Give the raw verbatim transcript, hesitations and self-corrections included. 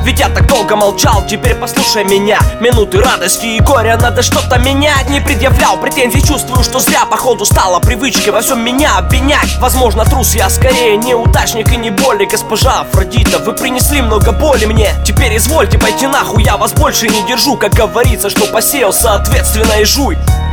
Ведь я так долго молчал, теперь послушай меня. Минуты радости и горя, надо что-то менять. Не предъявлял претензий, чувствую, что зря. Походу стала привычкой во всем меня обвинять. Возможно, трус я скорее, неудачник и не более. Госпожа Афродита, вы принесли много боли мне. Теперь извольте пойти нахуй, я вас больше не держу. Как говорится, что посеял, соответственно и жуй.